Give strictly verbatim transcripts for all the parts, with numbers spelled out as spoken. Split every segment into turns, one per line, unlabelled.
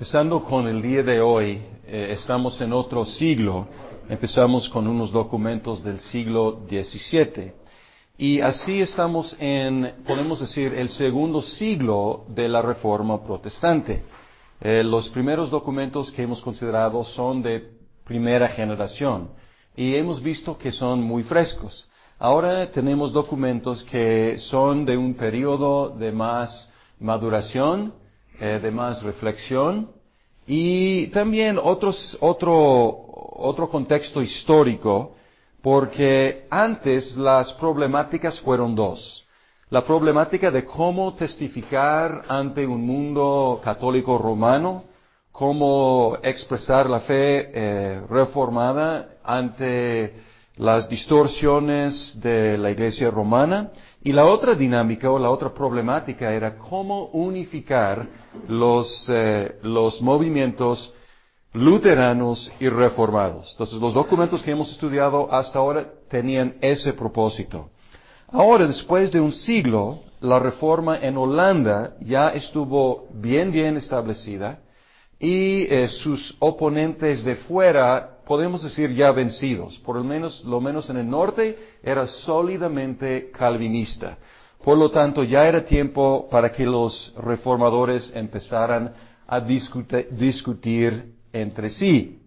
empezando con el día de hoy, eh, estamos en otro siglo. Empezamos con unos documentos del siglo diecisiete. Y así estamos en, podemos decir, el segundo siglo de la Reforma Protestante. Eh, los primeros documentos que hemos considerado son de primera generación y hemos visto que son muy frescos. Ahora tenemos documentos que son de un periodo de más maduración, eh, de más reflexión y también otros, otro, otro contexto histórico, porque antes las problemáticas fueron dos. La problemática de cómo testificar ante un mundo católico romano, cómo expresar la fe eh, reformada ante las distorsiones de la Iglesia romana, y la otra dinámica o la otra problemática era cómo unificar los, eh, los movimientos luteranos y reformados. Entonces, los documentos que hemos estudiado hasta ahora tenían ese propósito. Ahora, después de un siglo, la reforma en Holanda ya estuvo bien, bien establecida y eh, sus oponentes de fuera, podemos decir, ya vencidos. Por lo menos, lo menos en el norte, era sólidamente calvinista. Por lo tanto, ya era tiempo para que los reformadores empezaran a discutir, discutir entre sí.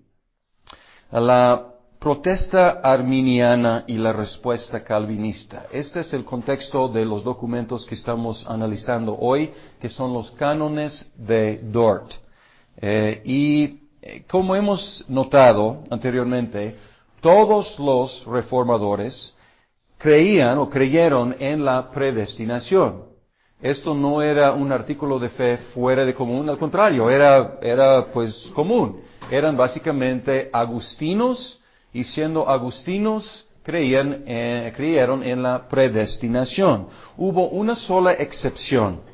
La protesta arminiana y la respuesta calvinista. Este es el contexto de los documentos que estamos analizando hoy, que son los cánones de Dort. Eh, y eh, como hemos notado anteriormente, todos los reformadores creían o creyeron en la predestinación. Esto no era un artículo de fe fuera de común, al contrario, era, era pues común. Eran básicamente agustinos, y siendo agustinos, creían, eh, creyeron en la predestinación. Hubo una sola excepción.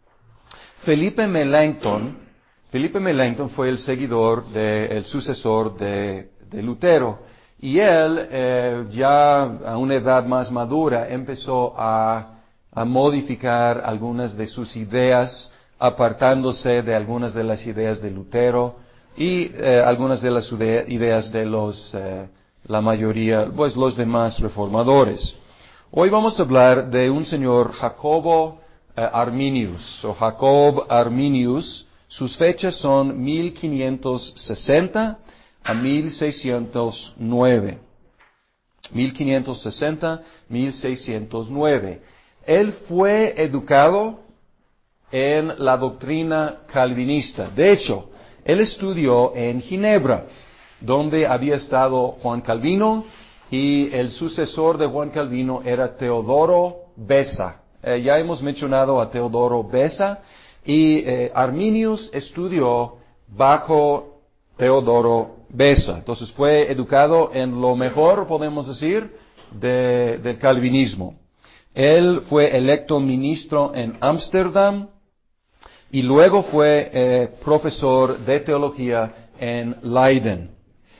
Felipe Melanchthon, Felipe Melanchthon fue el seguidor, de, el sucesor de, de Lutero, y él, eh, ya a una edad más madura, empezó a a modificar algunas de sus ideas, apartándose de algunas de las ideas de Lutero y eh, algunas de las ideas de los, eh, la mayoría, pues los demás reformadores. Hoy vamos a hablar de un señor Jacobo eh, Arminius, o Jacob Arminius. Sus fechas son mil quinientos sesenta a mil seiscientos nueve. mil quinientos sesenta a mil seiscientos nueve. Él fue educado en la doctrina calvinista. De hecho, él estudió en Ginebra, donde había estado Juan Calvino, y el sucesor de Juan Calvino era Teodoro Beza. Eh, ya hemos mencionado a Teodoro Beza, y eh, Arminius estudió bajo Teodoro Beza. Entonces fue educado en lo mejor, podemos decir, de, del calvinismo. Él fue electo ministro en Ámsterdam y luego fue eh, profesor de teología en Leiden,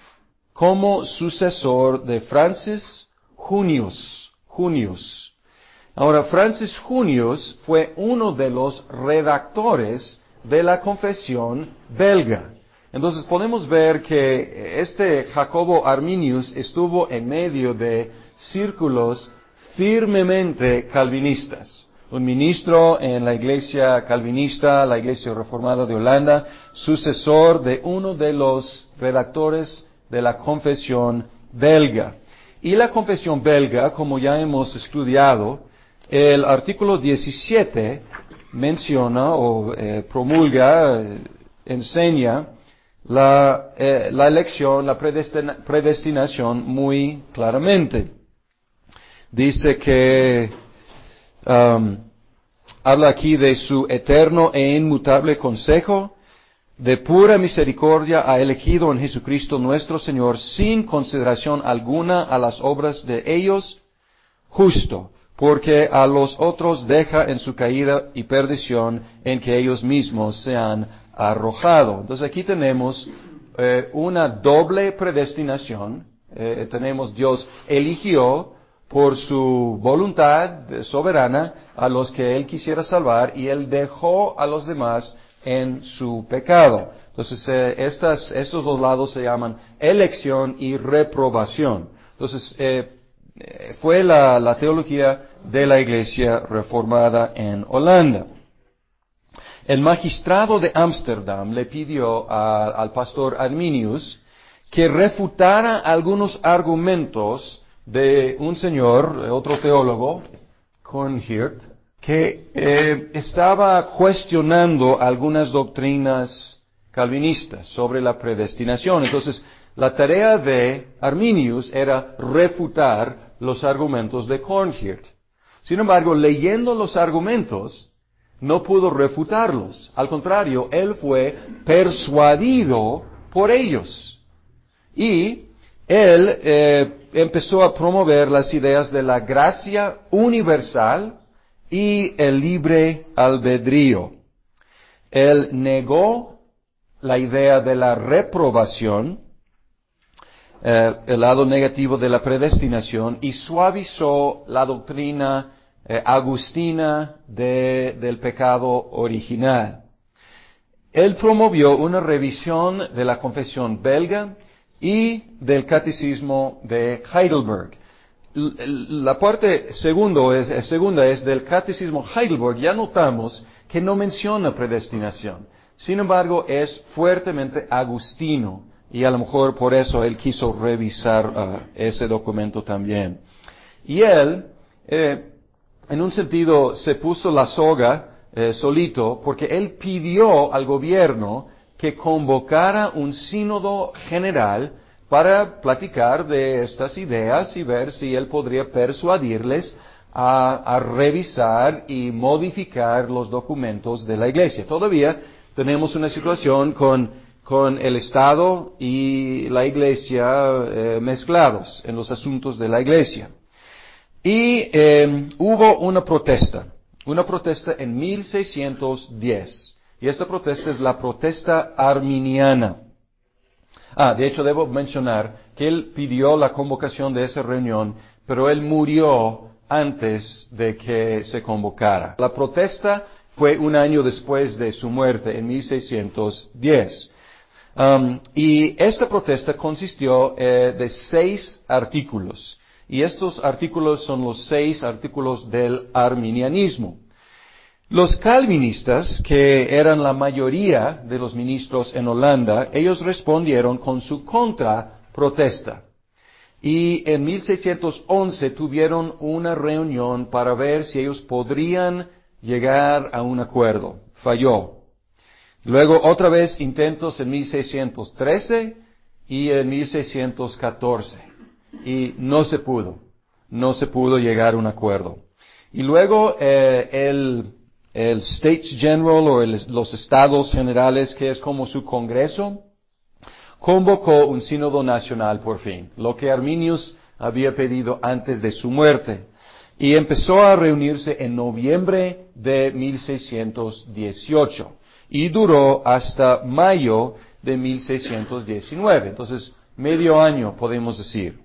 como sucesor de Francis Junius. Junius. Ahora, Francis Junius fue uno de los redactores de la Confesión belga. Entonces podemos ver que este Jacobo Arminius estuvo en medio de círculos firmemente calvinistas. Un ministro en la iglesia calvinista, la iglesia reformada de Holanda, sucesor de uno de los redactores de la Confesión belga. Y la Confesión belga, como ya hemos estudiado, el artículo diecisiete menciona o eh, promulga, eh, enseña la, eh, la elección, la predestina, predestinación muy claramente. Dice que um, habla aquí de su eterno e inmutable consejo, de pura misericordia ha elegido en Jesucristo nuestro Señor sin consideración alguna a las obras de ellos, justo, porque a los otros deja en su caída y perdición en que ellos mismos se han arrojado. Entonces aquí tenemos eh, una doble predestinación. Eh, tenemos Dios eligió por su voluntad soberana a los que Él quisiera salvar, y Él dejó a los demás en su pecado. Entonces, eh, estas, estos dos lados se llaman elección y reprobación. Entonces, eh, eh, fue la, la teología de la Iglesia reformada en Holanda. El magistrado de Ámsterdam le pidió a, al pastor Arminius que refutara algunos argumentos de un señor, otro teólogo, Coornheert, que eh, estaba cuestionando algunas doctrinas calvinistas sobre la predestinación. Entonces, la tarea de Arminius era refutar los argumentos de Coornheert. Sin embargo, leyendo los argumentos, no pudo refutarlos. Al contrario, él fue persuadido por ellos. Y él eh, empezó a promover las ideas de la gracia universal y el libre albedrío. Él negó la idea de la reprobación, eh, el lado negativo de la predestinación, y suavizó la doctrina eh, agustina de, del pecado original. Él promovió una revisión de la confesión belga y del catecismo de Heidelberg. La parte segundo es, segunda es del catecismo Heidelberg. Ya notamos que no menciona predestinación. Sin embargo, es fuertemente agustino y a lo mejor por eso él quiso revisar uh, ese documento también. Y él, eh, en un sentido, se puso la soga eh, solito porque él pidió al gobierno que convocara un sínodo general para platicar de estas ideas y ver si él podría persuadirles a, a revisar y modificar los documentos de la Iglesia. Todavía tenemos una situación con, con el Estado y la Iglesia eh, mezclados en los asuntos de la Iglesia. Y eh, hubo una protesta, una protesta en mil seiscientos diez. Y esta protesta es la protesta arminiana. Ah, de hecho debo mencionar que él pidió la convocación de esa reunión, pero él murió antes de que se convocara. La protesta fue un año después de su muerte, en mil seiscientos diez. Um, y esta protesta consistió eh, de seis artículos. Y estos artículos son los seis artículos del arminianismo. Los calvinistas, que eran la mayoría de los ministros en Holanda, ellos respondieron con su contraprotesta. Y en mil seiscientos once tuvieron una reunión para ver si ellos podrían llegar a un acuerdo. Falló. Luego otra vez intentos en mil seiscientos trece y en mil seiscientos catorce. Y no se pudo. No se pudo llegar a un acuerdo. Y luego eh, el... el States General o el, los Estados Generales, que es como su Congreso, convocó un sínodo nacional por fin, lo que Arminius había pedido antes de su muerte, y empezó a reunirse en noviembre de mil seiscientos dieciocho y duró hasta mayo de mil seiscientos diecinueve, entonces medio año podemos decir.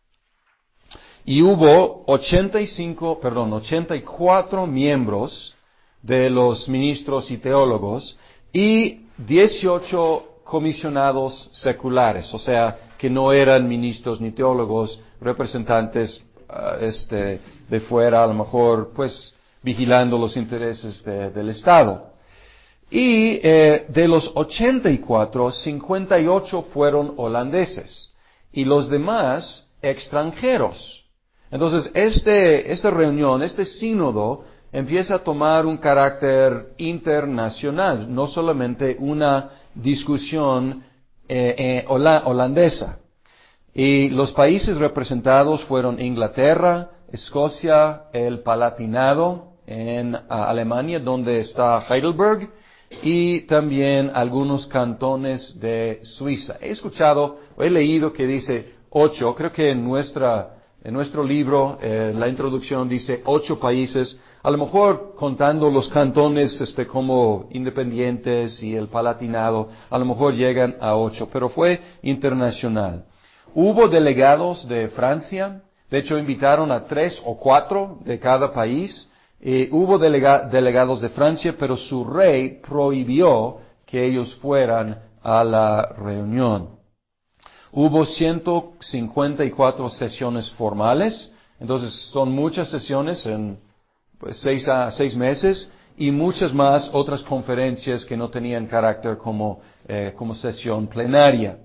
Y hubo ochenta y cinco, perdón, ochenta y cuatro miembros de los ministros y teólogos y dieciocho comisionados seculares, o sea, que no eran ministros ni teólogos, representantes uh, este, de fuera, a lo mejor, pues, vigilando los intereses de, del Estado. Y eh, de los ochenta y cuatro, cincuenta y ocho fueron holandeses y los demás extranjeros. Entonces, este, esta reunión, este sínodo, empieza a tomar un carácter internacional, no solamente una discusión eh, eh, hola, holandesa. Y los países representados fueron Inglaterra, Escocia, el Palatinado en uh, Alemania, donde está Heidelberg, y también algunos cantones de Suiza. He escuchado, he leído que dice ocho, creo que en nuestra En nuestro libro, eh, la introducción dice ocho países, a lo mejor contando los cantones este, como independientes y el Palatinado, a lo mejor llegan a ocho, pero fue internacional. Hubo delegados de Francia, de hecho invitaron a tres o cuatro de cada país, Eh, hubo delega- delegados de Francia, pero su rey prohibió que ellos fueran a la reunión. Hubo ciento cincuenta y cuatro sesiones formales, entonces son muchas sesiones en pues, seis a seis meses y muchas más otras conferencias que no tenían carácter como, eh, como sesión plenaria.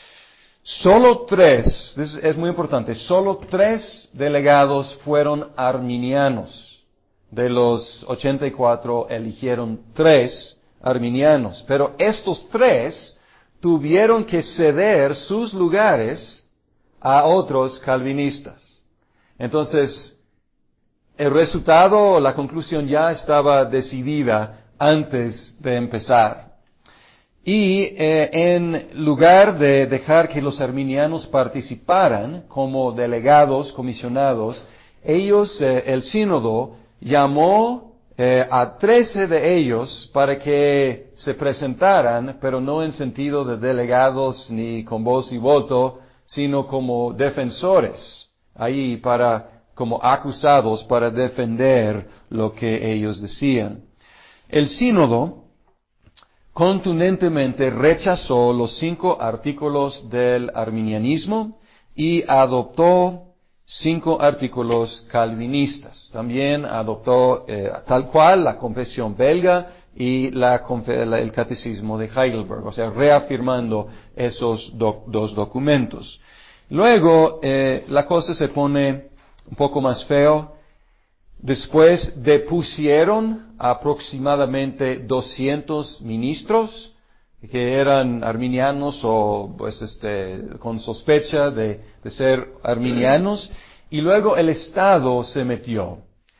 Solo tres, es, es muy importante, solo tres delegados fueron arminianos. De los ochenta y cuatro eligieron tres arminianos, pero estos tres tuvieron que ceder sus lugares a otros calvinistas. Entonces, el resultado, la conclusión ya estaba decidida antes de empezar. Y eh, en lugar de dejar que los arminianos participaran como delegados, comisionados, ellos, eh, el sínodo, llamó eh, a trece de ellos para que se presentaran, pero no en sentido de delegados ni con voz y voto, sino como defensores, ahí para, como acusados para defender lo que ellos decían. El sínodo contundentemente rechazó los cinco artículos del arminianismo y adoptó cinco artículos calvinistas. También adoptó eh, tal cual la confesión belga y la, la, el catecismo de Heidelberg, o sea, reafirmando esos do, dos documentos. Luego, eh, la cosa se pone un poco más feo. Después depusieron aproximadamente doscientos ministros que eran arminianos o pues este con sospecha de, de ser arminianos, y luego el Estado se metió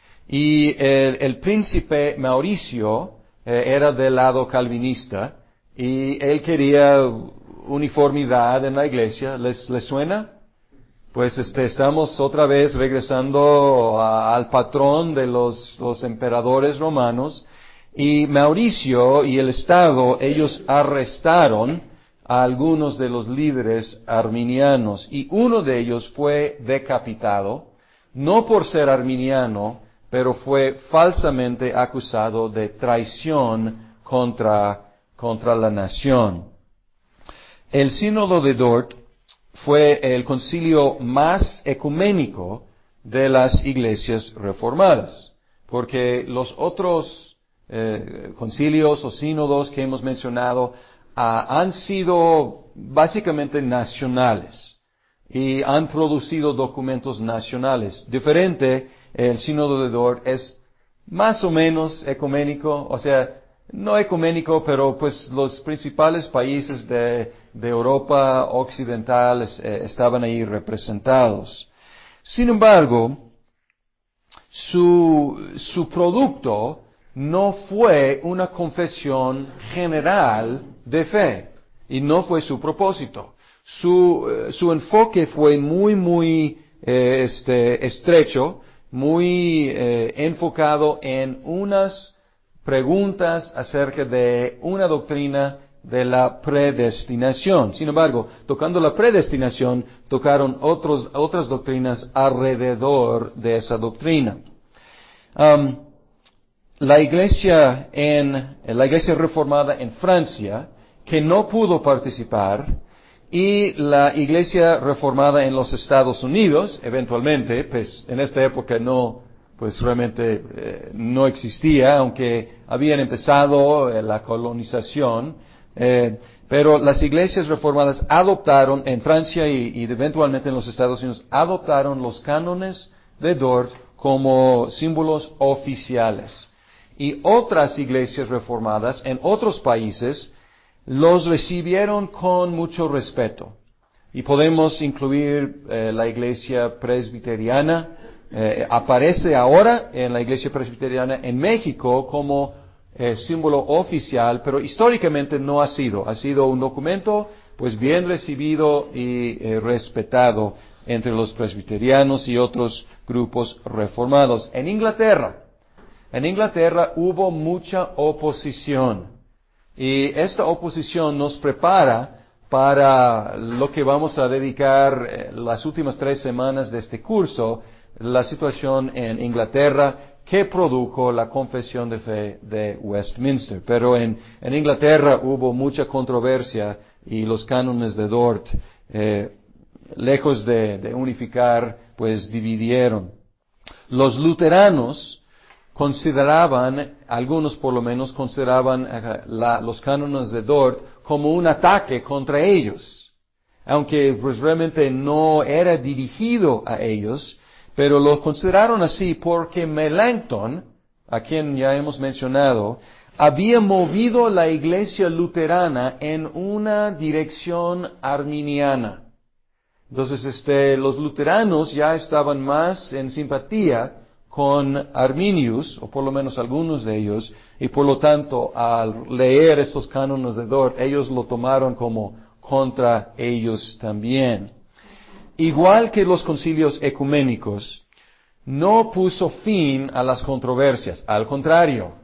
y el, el príncipe Mauricio eh, era del lado calvinista y él quería uniformidad en la iglesia. ¿Les, les suena? Pues este, estamos otra vez regresando a, al patrón de los, los emperadores romanos, y Mauricio y el Estado, ellos arrestaron a algunos de los líderes arminianos, y uno de ellos fue decapitado, no por ser arminiano, pero fue falsamente acusado de traición contra, contra la nación. El sínodo de Dort fue el concilio más ecuménico de las iglesias reformadas, porque los otros eh, concilios o sínodos que hemos mencionado ah, han sido básicamente nacionales y han producido documentos nacionales. Diferente, el sínodo de Dort es más o menos ecuménico, o sea, no ecuménico, pero pues los principales países de, de Europa occidental eh, estaban ahí representados. Sin embargo, su, su producto no fue una confesión general de fe, y no fue su propósito. Su, eh, su enfoque fue muy, muy eh, este, estrecho, muy eh, enfocado en unas preguntas acerca de una doctrina de la predestinación. Sin embargo, tocando la predestinación, tocaron otros, otras doctrinas alrededor de esa doctrina. Um, la iglesia en, la iglesia reformada en Francia, que no pudo participar, y la iglesia reformada en los Estados Unidos, eventualmente, pues en esta época no, pues realmente eh, no existía, aunque habían empezado eh, la colonización, eh, pero las iglesias reformadas adoptaron en Francia y, y eventualmente en los Estados Unidos, adoptaron los cánones de Dort como símbolos oficiales. Y otras iglesias reformadas en otros países los recibieron con mucho respeto. Y podemos incluir eh, la iglesia presbiteriana. Eh, aparece ahora en la iglesia presbiteriana en México como eh, símbolo oficial, pero históricamente no ha sido. Ha sido un documento pues bien recibido y eh, respetado entre los presbiterianos y otros grupos reformados. En Inglaterra, en Inglaterra hubo mucha oposición. Y esta oposición nos prepara para lo que vamos a dedicar eh, las últimas tres semanas de este curso, la situación en Inglaterra, que produjo la Confesión de Fe de Westminster. Pero en, en Inglaterra hubo mucha controversia y los cánones de Dort, eh, lejos de, de unificar, pues dividieron. Los luteranos consideraban, algunos por lo menos, consideraban uh, la, los cánones de Dort como un ataque contra ellos, aunque pues realmente no era dirigido a ellos, pero lo consideraron así porque Melanchthon, a quien ya hemos mencionado, había movido la iglesia luterana en una dirección arminiana. Entonces, este, los luteranos ya estaban más en simpatía con Arminius, o por lo menos algunos de ellos, y por lo tanto, al leer estos cánones de Dort, ellos lo tomaron como contra ellos también. Igual que los concilios ecuménicos, no puso fin a las controversias, al contrario,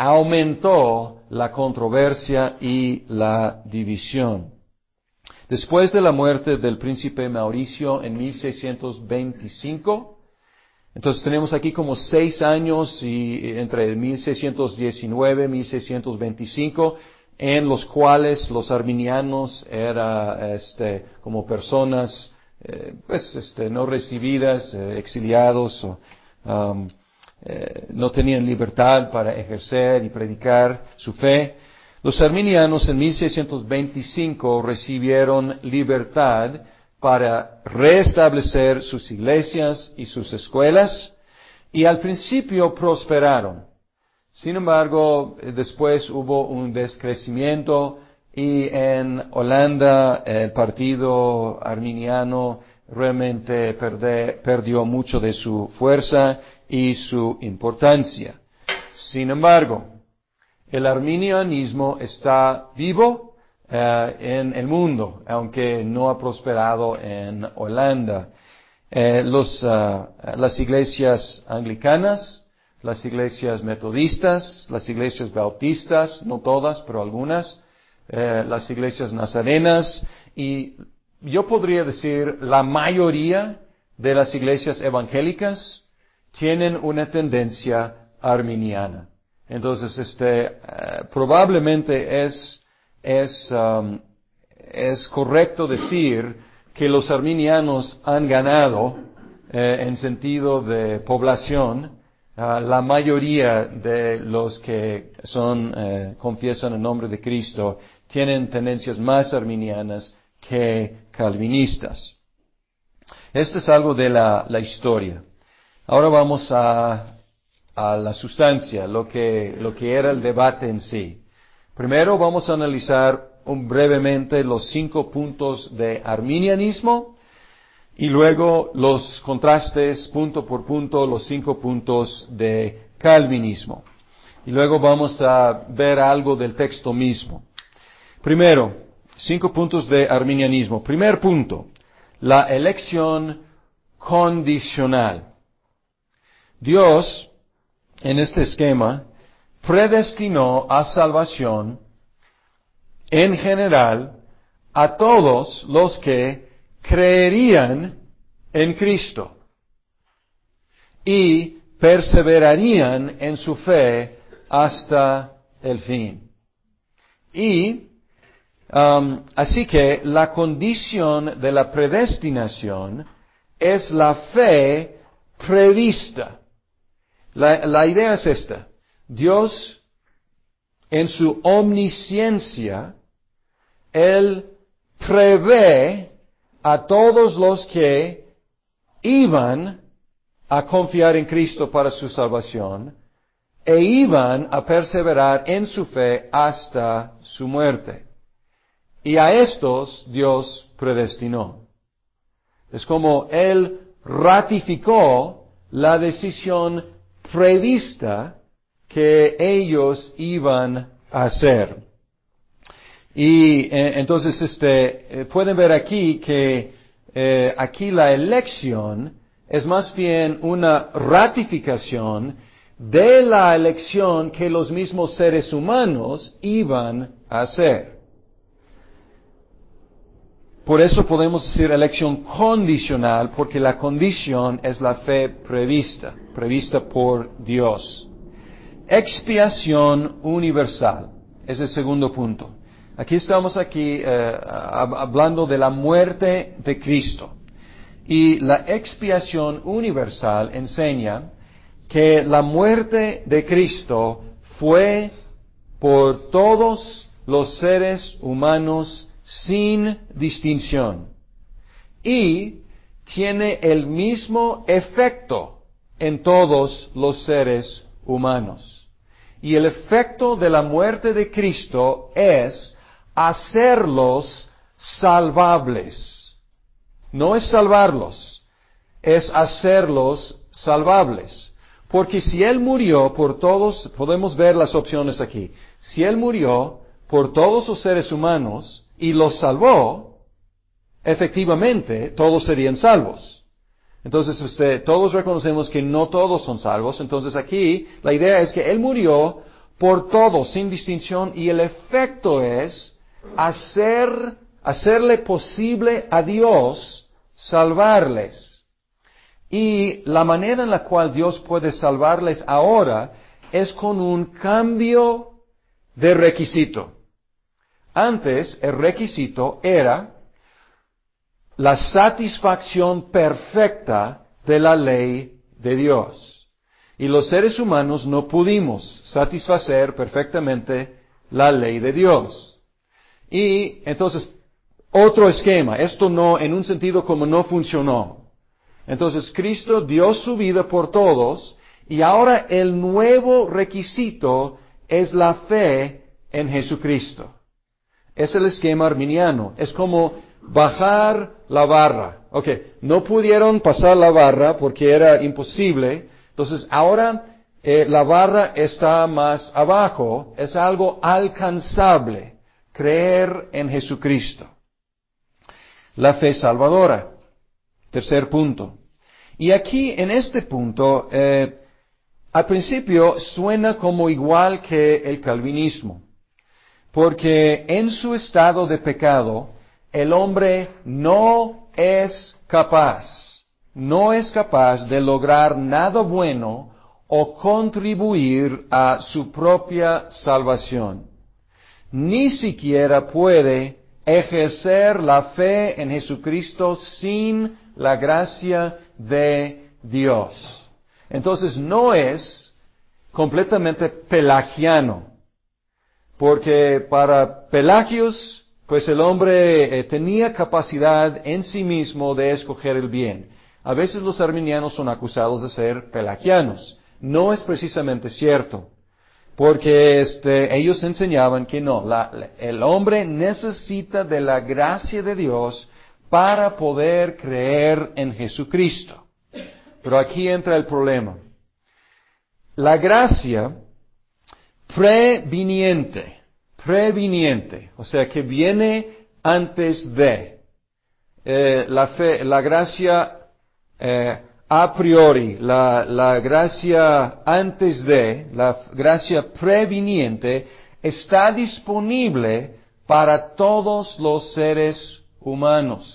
aumentó la controversia y la división. Después de la muerte del príncipe Mauricio en mil seiscientos veinticinco, entonces tenemos aquí como seis años y entre mil seiscientos diecinueve y mil seiscientos veinticinco, en los cuales los arminianos eran este, como personas eh, pues este, no recibidas, eh, exiliados, o, um, eh, no tenían libertad para ejercer y predicar su fe. Los arminianos en mil seiscientos veinticinco recibieron libertad para restablecer sus iglesias y sus escuelas, y al principio prosperaron. Sin embargo, después hubo un descrecimiento, y en Holanda el partido arminiano realmente perde, perdió mucho de su fuerza y su importancia. Sin embargo, el arminianismo está vivo uh, en el mundo, aunque no ha prosperado en Holanda. Eh, los, uh, las iglesias anglicanas, las iglesias metodistas, las iglesias bautistas, no todas, pero algunas, eh, las iglesias nazarenas, y yo podría decir la mayoría de las iglesias evangélicas tienen una tendencia arminiana. Entonces, este, uh, probablemente es, es, um, es correcto decir que los arminianos han ganado, eh, en sentido de población, uh, la mayoría de los que son, eh, confiesan el nombre de Cristo, tienen tendencias más arminianas que calvinistas. Esto es algo de la, la historia. Ahora vamos a, a la sustancia, lo que, lo que era el debate en sí. Primero vamos a analizar un, brevemente los cinco puntos de arminianismo y luego los contrastes punto por punto, los cinco puntos de calvinismo. Y luego vamos a ver algo del texto mismo. Primero, cinco puntos de arminianismo. Primer punto, la elección condicional. Dios, en este esquema, predestinó a salvación en general a todos los que creerían en Cristo y perseverarían en su fe hasta el fin. Y um, así que la condición de la predestinación es la fe prevista. La, la idea es esta. Dios, en su omnisciencia, Él prevé a todos los que iban a confiar en Cristo para su salvación e iban a perseverar en su fe hasta su muerte. Y a estos Dios predestinó. Es como Él ratificó la decisión prevista que ellos iban a hacer. Y eh, entonces este eh, pueden ver aquí que eh, aquí la elección es más bien una ratificación de la elección que los mismos seres humanos iban a hacer. Por eso podemos decir elección condicional, porque la condición es la fe prevista, prevista por Dios. Expiación universal, es el segundo punto. Aquí estamos aquí eh, hablando de la muerte de Cristo. Y la expiación universal enseña que la muerte de Cristo fue por todos los seres humanos sin distinción. Y tiene el mismo efecto en todos los seres humanos. Y el efecto de la muerte de Cristo es hacerlos salvables. No es salvarlos, es hacerlos salvables. Porque si Él murió por todos, podemos ver las opciones aquí. Si Él murió por todos los seres humanos y los salvó, efectivamente todos serían salvos. Entonces usted, todos reconocemos que no todos son salvos. Entonces aquí la idea es que Él murió por todos sin distinción y el efecto es hacer, hacerle posible a Dios salvarles. Y la manera en la cual Dios puede salvarles ahora es con un cambio de requisito. Antes el requisito era la satisfacción perfecta de la ley de Dios. Y los seres humanos no pudimos satisfacer perfectamente la ley de Dios. Y entonces, otro esquema, esto no, en un sentido como no funcionó. Entonces Cristo dio su vida por todos y ahora el nuevo requisito es la fe en Jesucristo. Es el esquema arminiano. Es como bajar la barra. Ok, no pudieron pasar la barra porque era imposible. Entonces ahora eh, la barra está más abajo. Es algo alcanzable. Creer en Jesucristo. La fe salvadora. Tercer punto. Y aquí en este punto, eh, al principio suena como igual que el calvinismo. Porque en su estado de pecado, el hombre no es capaz, no es capaz de lograr nada bueno o contribuir a su propia salvación. Ni siquiera puede ejercer la fe en Jesucristo sin la gracia de Dios. Entonces no es completamente pelagiano. Porque para Pelagios, pues el hombre eh, tenía capacidad en sí mismo de escoger el bien. A veces los arminianos son acusados de ser pelagianos. No es precisamente cierto. Porque este, ellos enseñaban que no, la, la, el hombre necesita de la gracia de Dios para poder creer en Jesucristo. Pero aquí entra el problema. La gracia previniente, previniente, o sea que viene antes de eh, la fe, la gracia eh, a priori, la, la gracia antes de, la gracia previniente está disponible para todos los seres humanos.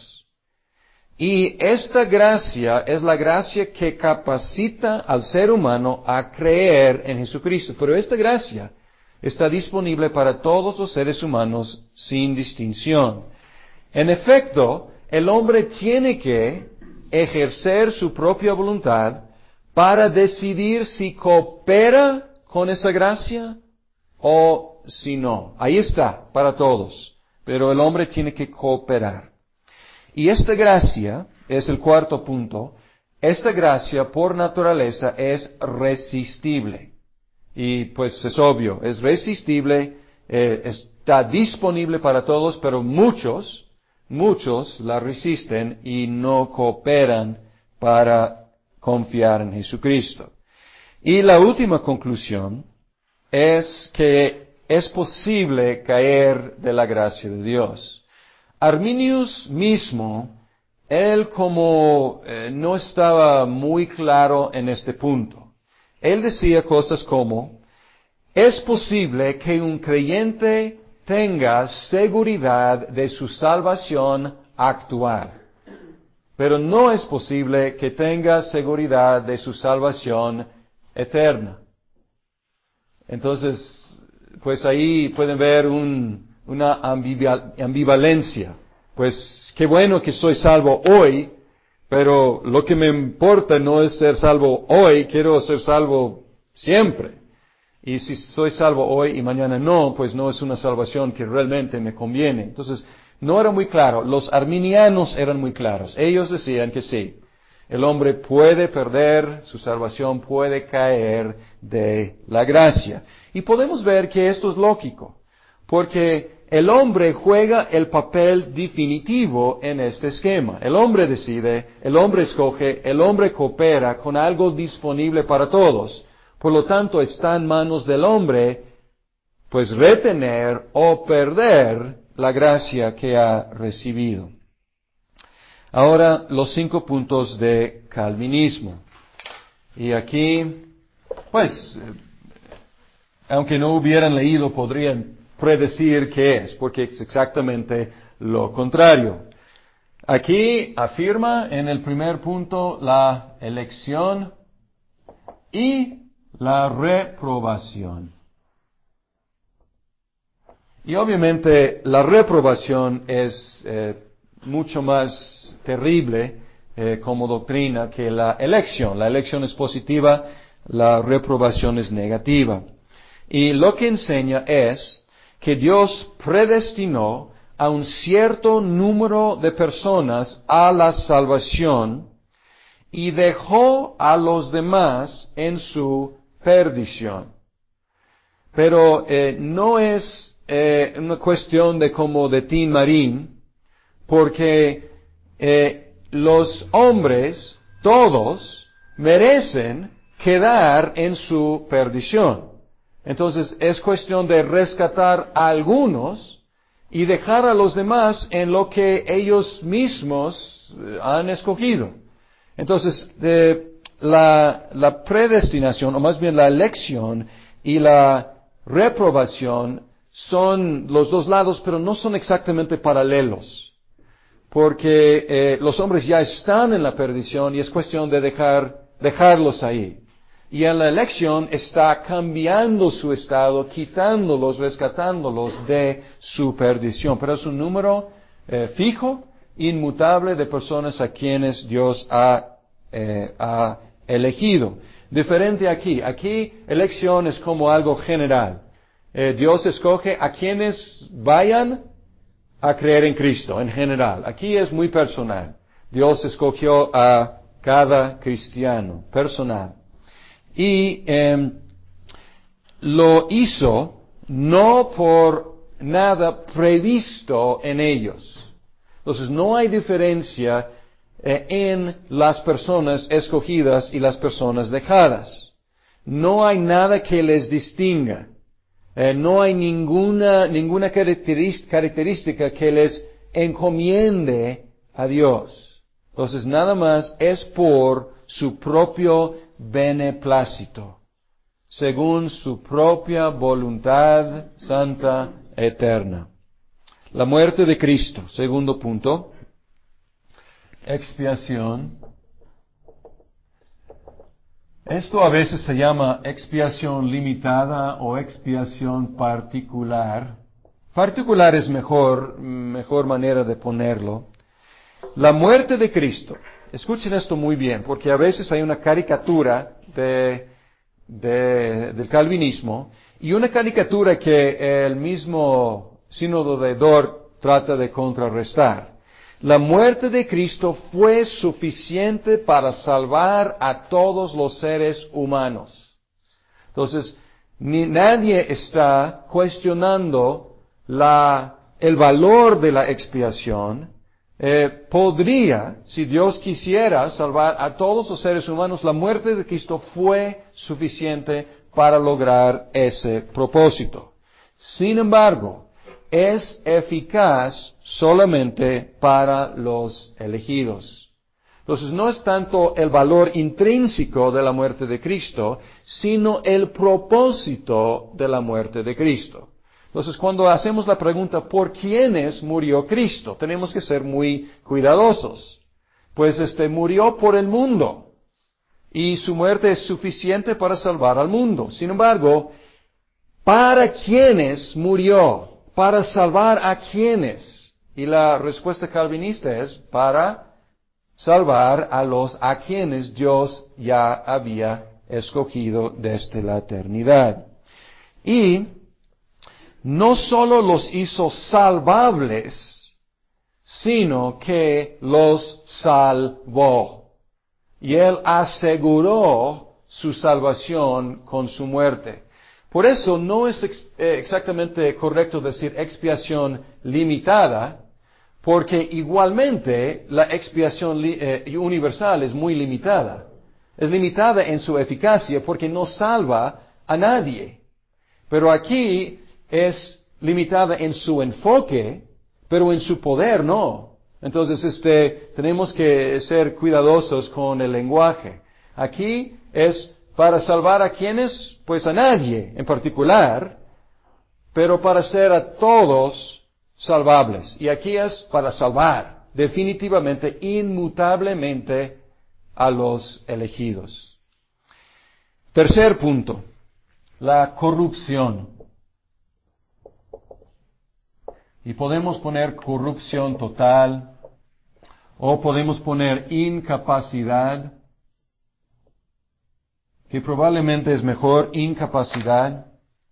Y esta gracia es la gracia que capacita al ser humano a creer en Jesucristo. Pero esta gracia está disponible para todos los seres humanos sin distinción. En efecto, el hombre tiene que ejercer su propia voluntad para decidir si coopera con esa gracia o si no. Ahí está, para todos. Pero el hombre tiene que cooperar. Y esta gracia, es el cuarto punto, esta gracia por naturaleza es resistible. Y pues es obvio, es resistible, eh, está disponible para todos, pero muchos, muchos la resisten y no cooperan para confiar en Jesucristo. Y la última conclusión es que es posible caer de la gracia de Dios. Arminius mismo, él como eh, no estaba muy claro en este punto. Él decía cosas como, es posible que un creyente tenga seguridad de su salvación actuar. Pero no es posible que tenga seguridad de su salvación eterna. Entonces, pues ahí pueden ver un, una ambivalencia. Pues qué bueno que soy salvo hoy, pero lo que me importa no es ser salvo hoy, quiero ser salvo siempre. Y si soy salvo hoy y mañana no, pues no es una salvación que realmente me conviene. Entonces, no era muy claro. Los arminianos eran muy claros. Ellos decían que sí, el hombre puede perder su salvación, puede caer de la gracia. Y podemos ver que esto es lógico, porque el hombre juega el papel definitivo en este esquema. El hombre decide, el hombre escoge, el hombre coopera con algo disponible para todos. Por lo tanto, está en manos del hombre, pues retener o perder la gracia que ha recibido. Ahora, los cinco puntos de calvinismo. Y aquí, pues, aunque no hubieran leído, podrían predecir qué es, porque es exactamente lo contrario. Aquí afirma en el primer punto la elección y la reprobación. Y obviamente la reprobación es eh, mucho más terrible eh, como doctrina que la elección. La elección es positiva, la reprobación es negativa. Y lo que enseña es que Dios predestinó a un cierto número de personas a la salvación y dejó a los demás en su perdición. Pero eh, no es eh, una cuestión de como de Tin Marín, porque eh, los hombres, todos, merecen quedar en su perdición. Entonces es cuestión de rescatar a algunos y dejar a los demás en lo que ellos mismos eh, han escogido. Entonces, eh, la, la predestinación, o más bien la elección y la reprobación son los dos lados, pero no son exactamente paralelos. Porque eh, los hombres ya están en la perdición y es cuestión de dejar, dejarlos ahí. Y en la elección está cambiando su estado, quitándolos, rescatándolos de su perdición. Pero es un número eh, fijo, inmutable de personas a quienes Dios ha, eh, ha elegido. Diferente aquí. Aquí elección es como algo general. Eh, Dios escoge a quienes vayan a creer en Cristo, en general. Aquí es muy personal. Dios escogió a cada cristiano, personal. Y eh, lo hizo no por nada previsto en ellos. Entonces no hay diferencia eh, en las personas escogidas y las personas dejadas. No hay nada que les distinga. Eh, no hay ninguna, ninguna característica que les encomiende a Dios. Entonces nada más es por su propio beneplácito, según su propia voluntad santa eterna. La muerte de Cristo, segundo punto. Expiación. Esto a veces se llama expiación limitada o expiación particular. Particular es mejor, mejor manera de ponerlo. La muerte de Cristo. Escuchen esto muy bien, porque a veces hay una caricatura de, de, del calvinismo y una caricatura que el mismo sínodo de Dort trata de contrarrestar. La muerte de Cristo fue suficiente para salvar a todos los seres humanos. Entonces, ni, nadie está cuestionando la, el valor de la expiación. Eh, podría, si Dios quisiera salvar a todos los seres humanos, la muerte de Cristo fue suficiente para lograr ese propósito. Sin embargo, es eficaz solamente para los elegidos. Entonces no es tanto el valor intrínseco de la muerte de Cristo, sino el propósito de la muerte de Cristo. Entonces, cuando hacemos la pregunta, ¿por quiénes murió Cristo? Tenemos que ser muy cuidadosos. Pues este murió por el mundo. Y su muerte es suficiente para salvar al mundo. Sin embargo, ¿para quiénes murió? ¿Para salvar a quiénes? Y la respuesta calvinista es, para salvar a los a quienes Dios ya había escogido desde la eternidad. Y no solo los hizo salvables, sino que los salvó. Y Él aseguró su salvación con su muerte. Por eso no es ex- eh, exactamente correcto decir expiación limitada, porque igualmente la expiación li- eh, universal es muy limitada. Es limitada en su eficacia porque no salva a nadie. Pero aquí es limitada en su enfoque, pero en su poder no. Entonces, este, tenemos que ser cuidadosos con el lenguaje. Aquí es para salvar a quienes, pues a nadie en particular, pero para ser a todos salvables. Y aquí es para salvar definitivamente, inmutablemente a los elegidos. Tercer punto, la corrupción. Y podemos poner corrupción total, o podemos poner incapacidad, que probablemente es mejor incapacidad.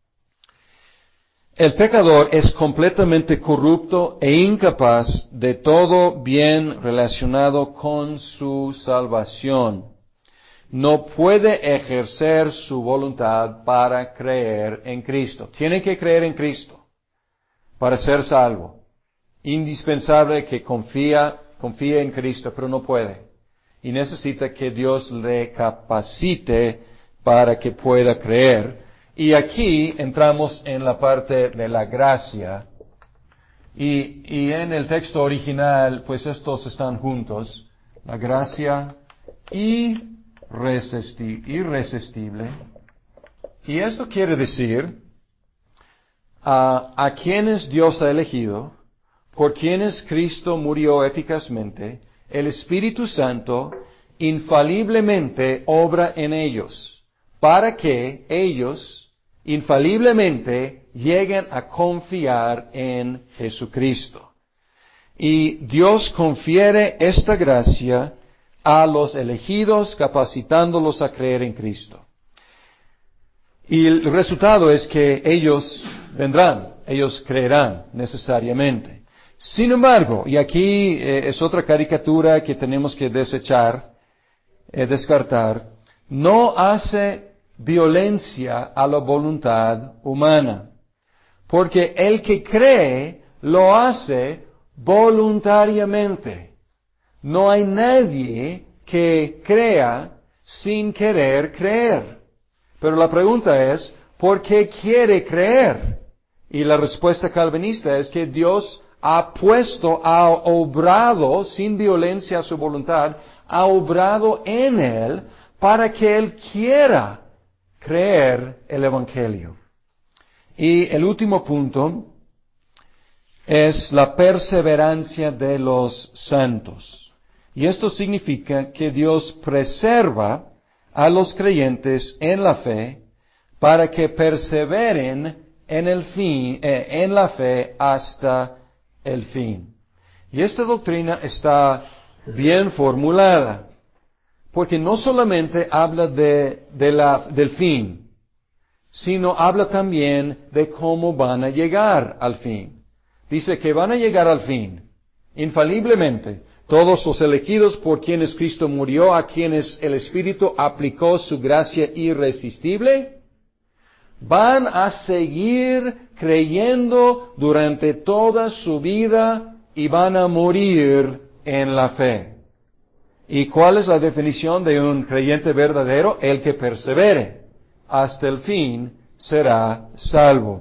El pecador es completamente corrupto e incapaz de todo bien relacionado con su salvación. No puede ejercer su voluntad para creer en Cristo. Tiene que creer en Cristo para ser salvo. Indispensable que confía, confíe en Cristo, pero no puede. Y necesita que Dios le capacite para que pueda creer. Y aquí entramos en la parte de la gracia. Y, y en el texto original, pues estos están juntos. La gracia irresisti- irresistible. Y esto quiere decir a, a quienes Dios ha elegido, por quienes Cristo murió eficazmente, el Espíritu Santo infaliblemente obra en ellos, para que ellos infaliblemente lleguen a confiar en Jesucristo. Y Dios confiere esta gracia a los elegidos, capacitándolos a creer en Cristo. Y el resultado es que ellos vendrán, ellos creerán necesariamente. Sin embargo, y aquí eh, es otra caricatura que tenemos que desechar, eh, descartar, no hace violencia a la voluntad humana. Porque el que cree lo hace voluntariamente. No hay nadie que crea sin querer creer. Pero la pregunta es, ¿por qué quiere creer? Y la respuesta calvinista es que Dios ha puesto, ha obrado sin violencia a su voluntad, ha obrado en él para que él quiera creer el Evangelio. Y el último punto es la perseverancia de los santos. Y esto significa que Dios preserva a los creyentes en la fe para que perseveren en el fin, eh, en la fe hasta el fin. Y esta doctrina está bien formulada, porque no solamente habla de, de la, del fin, sino habla también de cómo van a llegar al fin. Dice que van a llegar al fin, infaliblemente, todos los elegidos por quienes Cristo murió, a quienes el Espíritu aplicó su gracia irresistible, van a seguir creyendo durante toda su vida y van a morir en la fe. ¿Y cuál es la definición de un creyente verdadero? El que persevere hasta el fin será salvo.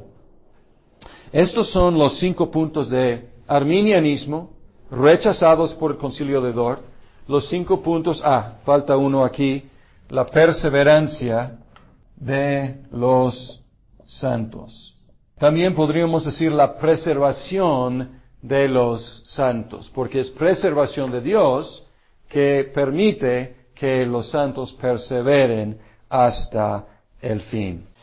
Estos son los cinco puntos de arminianismo rechazados por el Concilio de Dort. Los cinco puntos, ah, falta uno aquí, la perseverancia de los santos. También podríamos decir la preservación de los santos, porque es preservación de Dios que permite que los santos perseveren hasta el fin.